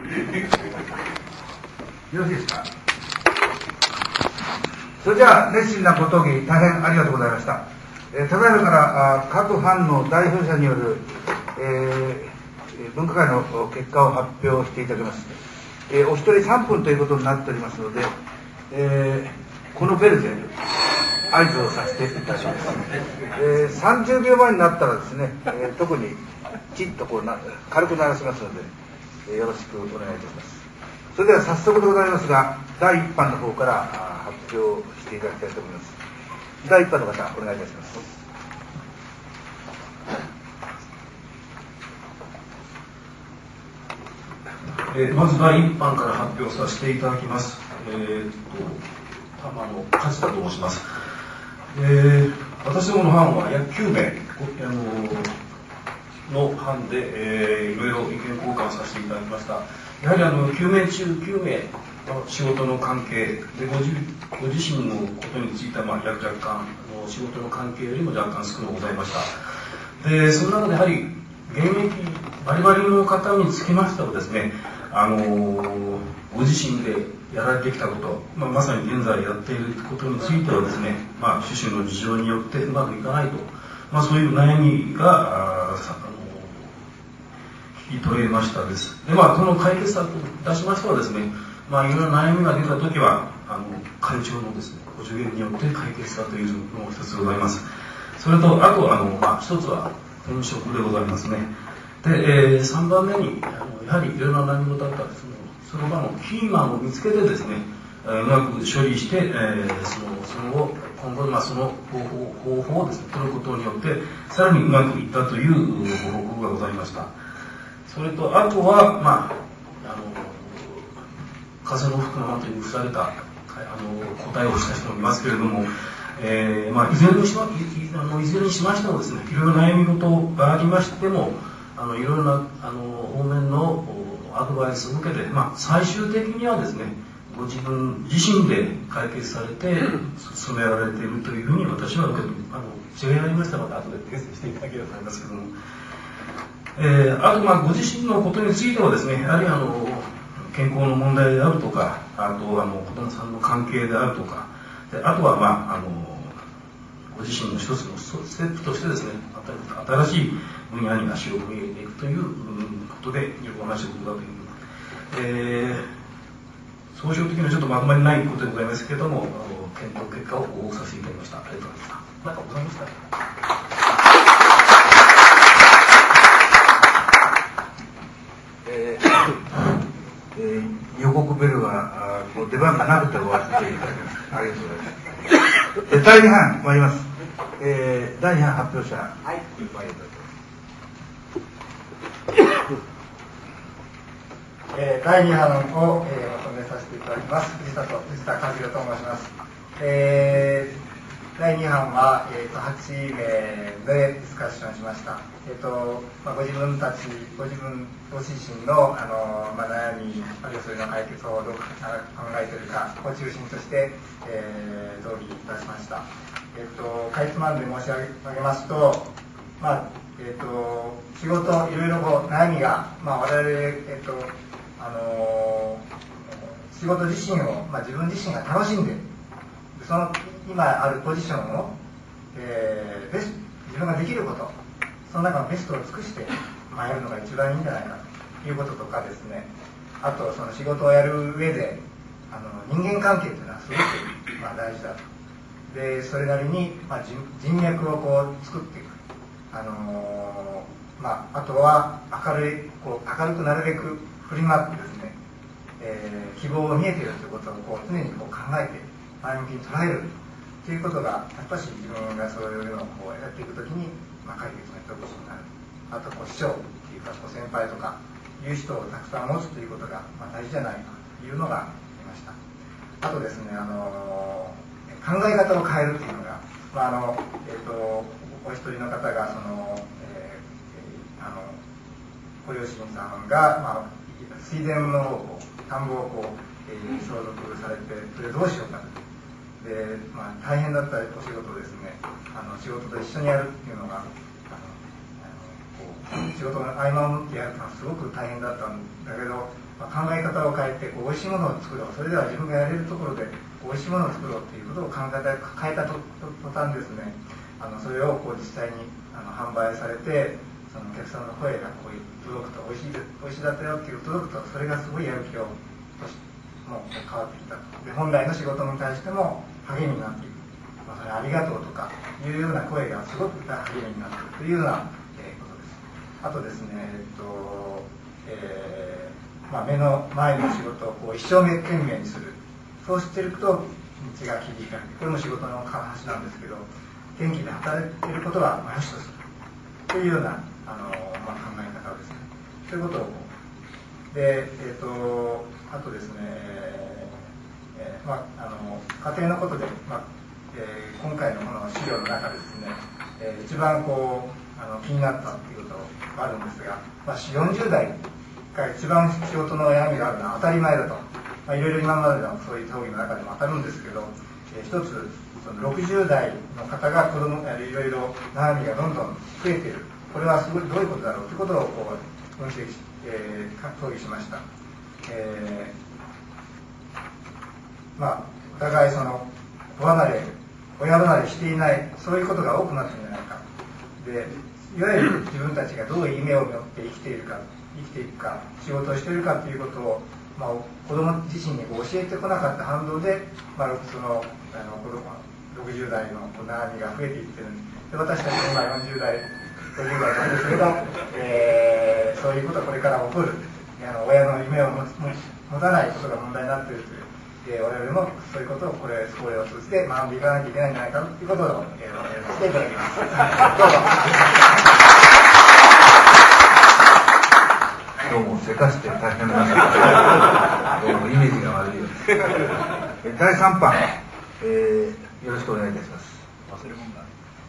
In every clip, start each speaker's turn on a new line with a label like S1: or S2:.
S1: よろしいですか。それでは熱心なご討議大変ありがとうございました。ただいまから各班の代表者による、分科会の結果を発表していただきます。お一人3分ということになっておりますので、このベルで合図をさせていただきます。30秒前になったらですね、特にきちっとこう軽く鳴らしますので、よろしくお願いいたします。それでは早速でございますが、第1班の方から発表していただきたいと思います。第1班の方、お願いいたします。
S2: まず第1班から発表させていただきます。玉野勝田と申します。私どもの班は約9名の班で、いろいろ意見交換させていただきました。やはり9名中9名の仕事の関係でご自身のことについては、若干仕事の関係よりも若干少なくございました。でその中でやはり現役バリバリの方につきましてはですね、ご自身でやられてきたこと、まさに現在やっていることについてはですね、種々の事情によってうまくいかないと、そういう悩みが聞き取れましたです。で、この解決策といたしましてはですね、いろいろ悩みが出たときは会長のですねご助言によって解決したというのも一つございます。それとあと一つは転職でございますね。で、3番目にやはりいろいろな悩み事だったその場のキーマンを見つけてですね、うまく処理して、その後今後その方法をですね取ることによってさらにうまくいったという報告がございました。それとあとは風の吹くままというふざけた答えをした人もいますけれども、いずれにしましてもですね、いろいろ悩み事がありましてもいろいろな方面のアドバイスを受けて、最終的にはですねご自分自身で解決されて進められているというふうに私は受け止め違いがありましたので後で訂正していただければと思いますけども、あとご自身のことについてはですね、やはり健康の問題であるとか、あと子供さんの関係であるとか、であとはご自身の一つのステップとしてですね、新しい分野に足を踏み入れていくということでよくお話したことだという、総称的にはちょっとまとまりないことでございますけれども、検討結果を報告させていただきました。ありがとうございました。何かございましたか。
S1: 予告ベルはもう出番がなくて終わっていただきます。ありがとうございます。第2班参ります。第2班発表者、はい、
S3: 第2班を、まとめさせていただきます。藤田和弘と申します。第2班は、8名でディスカッションしました。ご自分ご自身の、悩み、あるいはそれの解決をどう考えているかを中心として、討議いたしました。かいつまんで申し上げますと、仕事いろいろ悩みが、我々、仕事自身を、自分自身が楽しんで、その今あるポジションを、自分ができること、その中のベストを尽くして、やるのが一番いいんじゃないかということとかですね、あとその仕事をやる上で人間関係というのはすごく、大事だと。でそれなりに、人脈を作っていく。あとは明るくなるべく振り回ってですね、希望が見えているということを常に考えて前向きに捉えるということがやっぱり自分がそういうのをやっていくときに、解決の糸口になる。あと師匠っていうか先輩とかいう人をたくさん持つということが大事じゃないかというのがありました。あとですね、考え方を変えるというのが、お一人の方がご両親さんが、水田の方を田んぼを相続されて、それどうしようかと。で、大変だったお仕事をですね、仕事と一緒にやるっていうのが、仕事の合間を縫ってやるのはすごく大変だったんだけど、 考え方を変えて美味しいものを作ろう、それでは自分がやれるところで美味しいものを作ろうということを考え方を変えた途端ですね、それを実際に販売されて、そのお客さんの声が届くと、美味しいだったよっていう届くと、それがすごいやる気をもう変わってきたと。で、本来の仕事に対しても励みになっていく、それありがとうとかいうような声がすごく励みになっているというようなことです。あとですね、目の前の仕事を一生懸命にする。そうしていくと道が切り開く。これも仕事の話なんですけど、元気で働いていることはよしとするというような考え方をですね。そういうことをで、あとですね、家庭のことで、今回のこの資料の中でですね、一番気になったということがあるんですが、40代が一番仕事の悩みがあるのは当たり前だと、いろいろ今までのそういう討議の中でも当たるんですけど、一つその60代の方が子供いろいろ悩みがどんどん増えている、これはすごいどういうことだろうということを分析し討議しました。お互い親離れしていない、そういうことが多くなっているんじゃないか。で、いわゆる自分たちがどういう夢を持って生きていくか、仕事をしているかということを、子供自身に教えてこなかった反動で、その60代の悩みが増えていってるんです。で、私たちも今40代、50代なんですけど、そういうことはこれから起こる。親の夢を持たないことが問題になっているという。我々もそういうことをこれを通じて学んでいかなきゃいけないんじゃないかということをしていただきます。どうぞ。
S1: どうもせかして大変などうもイメージが悪いようです。第3版、よろしくお願いいたします。忘れ物だ。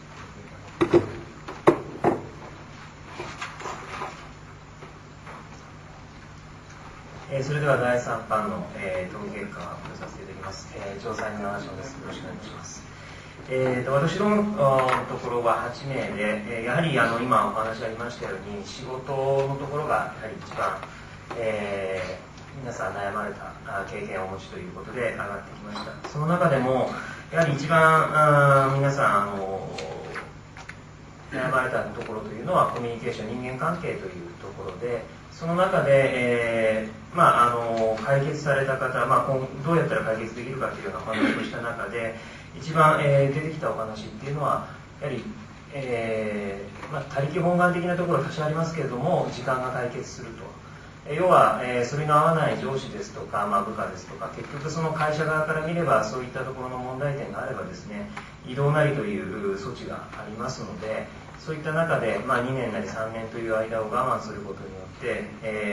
S4: それでは第3版の討議結果を発表させていただきます。調査員の話です。よろしくお願いします。私のところは8名で、やはり今お話ありましたように仕事のところがやはり一番、皆さん悩まれた経験をお持ちということで上がってきました。その中でもやはり一番皆さん悩まれたところというのはコミュニケーション、人間関係というところで、その中で、解決された方、どうやったら解決できるかというようなお話をした中で、一番、出てきたお話っていうのは、やはり、他力本願的なところは多少ありますけれども、時間が解決すると。要は、それの合わない上司ですとか、部下ですとか、結局その会社側から見れば、そういったところの問題点があればですね、異動なりという措置がありますので、そういった中で、2年なり3年という間を我慢することによって、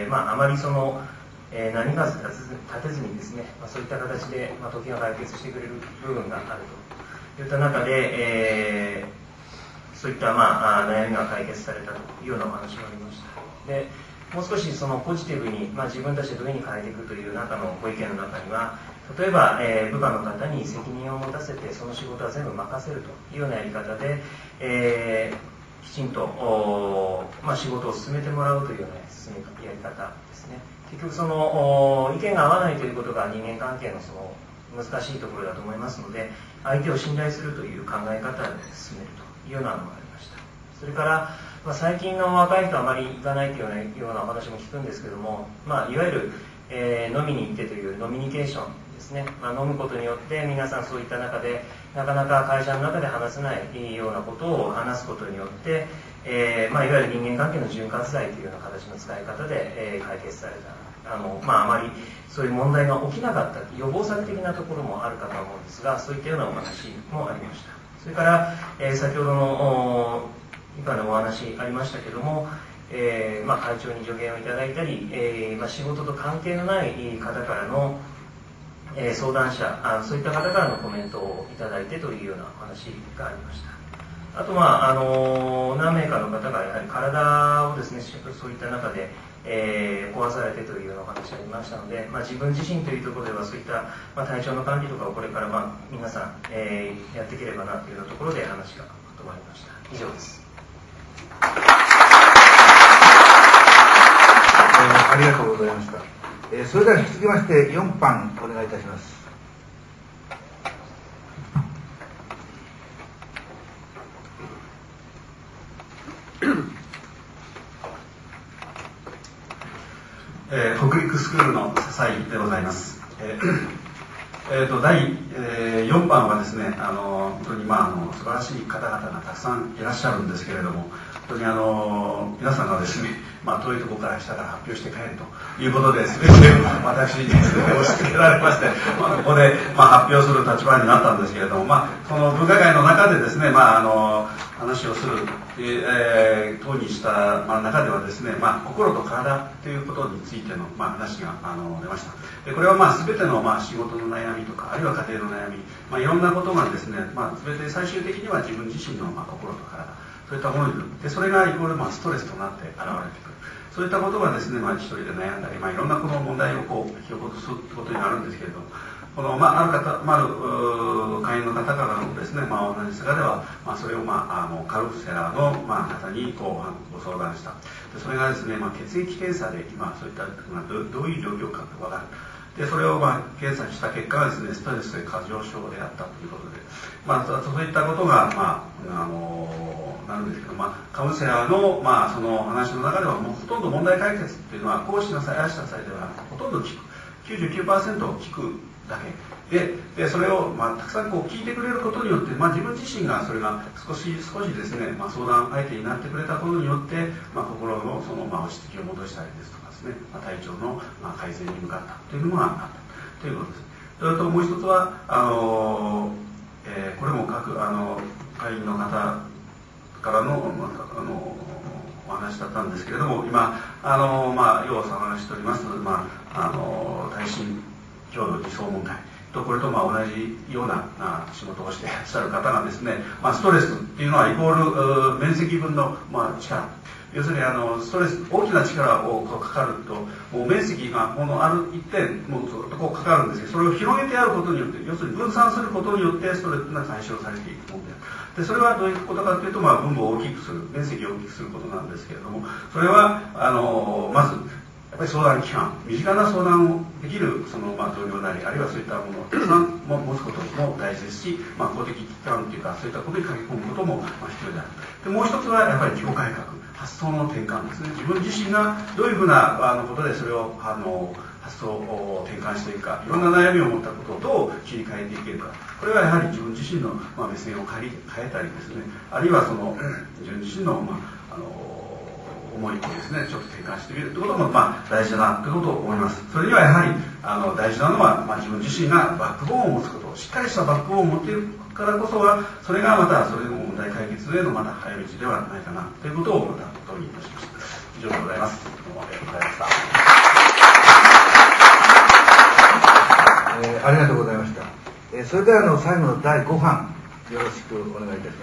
S4: あまりその、何が立てずにですね、そういった形で、時が解決してくれる部分があるといった中で、そういった、悩みが解決されたというようなお話がありました。で、もう少しそのポジティブに、自分たちでどういうふうに変えていくという中のご意見の中には、例えば、部下の方に責任を持たせてその仕事は全部任せるというようなやり方で、きちんと、仕事を進めてもらうというようなやり方ですね。結局その意見が合わないということが人間関係のその難しいところだと思いますので、相手を信頼するという考え方で進めるというようなのがありました。それから、最近の若い人はあまり行かないというようなお話も聞くんですけども、いわゆる、飲みに行ってというノミニケーションですね。飲むことによって皆さんそういった中でなかなか会社の中で話せないようなことを話すことによって、いわゆる人間関係の潤滑剤というような形の使い方で、解決された。あまりそういう問題が起きなかった予防策的なところもあるかと思うんですが、そういったようなお話もありました。それから、先ほどの今のお話ありましたけども、会長に助言をいただいたり、仕事と関係のない方からの、相談者そういった方からのコメントをいただいてというようなお話がありました。あと何名かの方がやはり体をですね、そういった中で、壊されてというようなお話がありましたので、自分自身というところではそういった、体調の管理とかをこれから皆さん、やっていければなというようなところで話がまとまりました。以上です。
S1: ありがとうございました。 それでは引き続きまして4番お願いいたします。
S5: 北陸スクールの笹井でございます。第4番はですね、本当に素晴らしい方々がたくさんいらっしゃるんですけれども、本当に皆さんがですね、遠いところから来たから発表して帰るということで、全て私にですね、押し付けられまして、ここで発表する立場になったんですけれども、その分科会の中でですね、話をする、等にした中ではですね、心と体ということについての話が出ました。これは全ての仕事の悩みとか、あるいは家庭の悩み、いろんなことがですね、全て最終的には自分自身の心と体、そういったものになって、それがイコールストレスとなって現れてくる。そういったことがですね、一人で悩んだり、いろんなこの問題を引き起こすことになるんですけれども、このある会員の方からのですね、お話し中では、それをカウンセラーの方にご相談した。でそれがですね、血液検査で今そういったどういう状況か分かる。でそれを検査した結果がですね、ストレスで過剰症であったということで、そういったことがなるんですけど、カウンセラーのその話の中ではもうほとんど問題解決っていうのは、こうしなさい、ああしなさいではほとんど聞く、99% 聞くだけで、それをたくさん聞いてくれることによって、自分自身がそれが少しですね、相談相手になってくれたことによって、心のその落ち着きを戻したりですとかですね、体調の改善に向かったというのがあったということです。それともう一つはこれも各会員の方からのお話だったんですけれども、今要参加しております耐震共同理想問題とこれと同じような仕事をしていらっしゃる方がですね、ストレスっていうのはイコール面積分の力、要するにストレス、大きな力をかかるともう面積がある一点もうずっとかかるんですけど、それを広げてやることによって、要するに分散することによってストレスが解消されていくもので、それはどういうことかというと、分母を大きくする、面積を大きくすることなんですけれども、それはまずやっぱり相談機関、身近な相談をできる同僚なり、あるいはそういったものをたくさん持つことも大事ですし、公的機関というかそういったことに書き込むことも必要である。でもう一つはやっぱり自己改革、発想の転換ですね。自分自身がどういうふうなことでそれを発想を転換していくか、いろんな悩みを持ったことをどう切り替えていけるか、これはやはり自分自身の目線を変えたりですね、あるいは自分自身の思いをですね、ちょっと転換してみるということも大事だなということを思います。それにはやはり大事なのは、自分自身がバックボーンを持つこと、しっかりしたバックボーンを持っているからこそは、それがまたそれの問題解決への早道ではないかなということをまた問いたしました。以上でございます。どうもありがとうございました。
S1: ありがとうございました。それでは最後の第5版よろしくお願いいたします。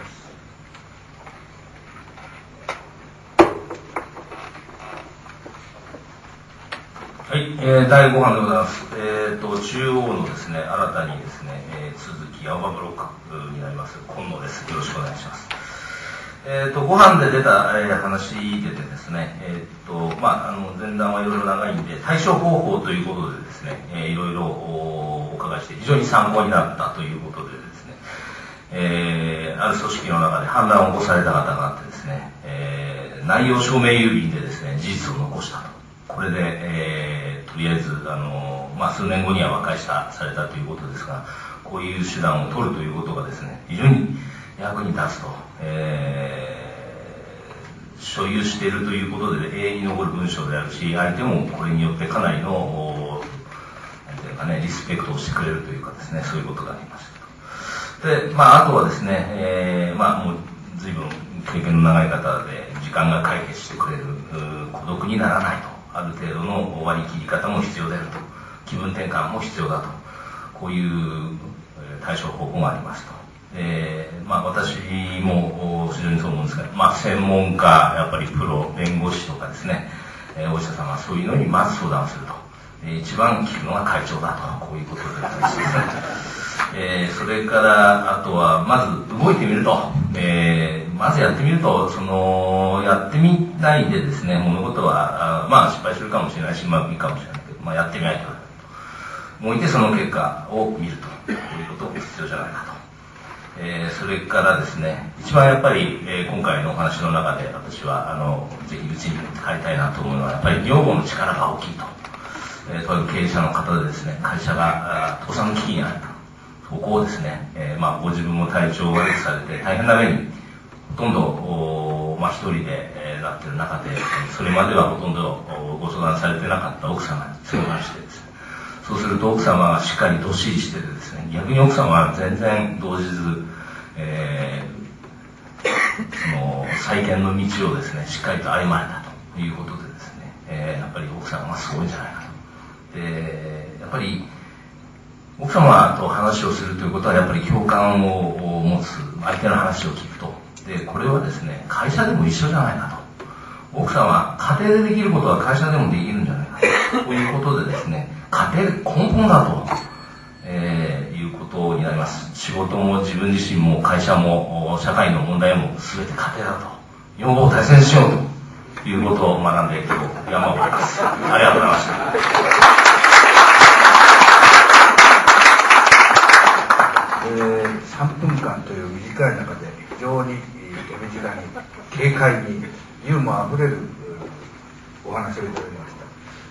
S6: はい、第5版でございます。中央のですね、新たにですね、続き青葉ブロックになります今野です。よろしくお願いします。5版で出た、話でですね、前段はいろいろ長いんで、対処方法ということでですね、いろいろお伺いして、非常に参考になったということでですね、ある組織の中で判断を起こされた方があってですね、内容証明郵便でですね、事実を残したと。これで、とりあえず数年後には和解されたということですが、こういう手段を取るということがですね、非常に役に立つと、所有しているということで永遠に残る文章であるし、相手もこれによってかなりのなんていうかね、リスペクトをしてくれるというかですね、そういうことがありましたと。で、あとはですね、もう随分経験の長い方で時間が解決してくれる、孤独にならないと。ある程度の割り切り方も必要であると、気分転換も必要だと、こういう対処方法がありますと。私も非常にそう思うんですが、専門家、やっぱりプロ、弁護士とかですね、お医者様、そういうのにまず相談すると。一番聞くのが会長だと、こういうことでございます。それから、あとは、まず動いてみると。まずやってみると、やってみないでですね、物事は、失敗するかもしれないし、うまくいくかもしれないけど、 やってみないと。もういてその結果を見るということが必要じゃないかと。それからですね、一番やっぱり、今回のお話の中で私はぜひうちに帰りたいなと思うのは、やっぱり女房の力が大きいと。とある経営者の方でですね、会社が倒産の危機にあると。そこをですね、ご自分も体調を悪くされて大変な目にほとんど一人でなっている中で、それまではほとんどご相談されてなかった奥様に相談してですね、そうすると奥様がしっかりどっしりしててですね、逆に奥様は全然動じず、その再建の道をですね、しっかりと歩まれたということでですね、やっぱり奥様がすごいんじゃないかと。で、やっぱり奥様と話をするということはやっぱり共感を持つ、相手の話を聞くと。で、これはですね、会社でも一緒じゃないかと。奥様、家庭でできることは会社でもできるんじゃないかということでですね、家庭根本だと、いうことになります。仕事も自分自身も会社も社会の問題も全て家庭だと。女房を大切にしようということを学んで今日山を下ります。ありがとうございました。
S1: 3分間という短い中で非常に手短に軽快にユーモアあふれるお話をいただきました。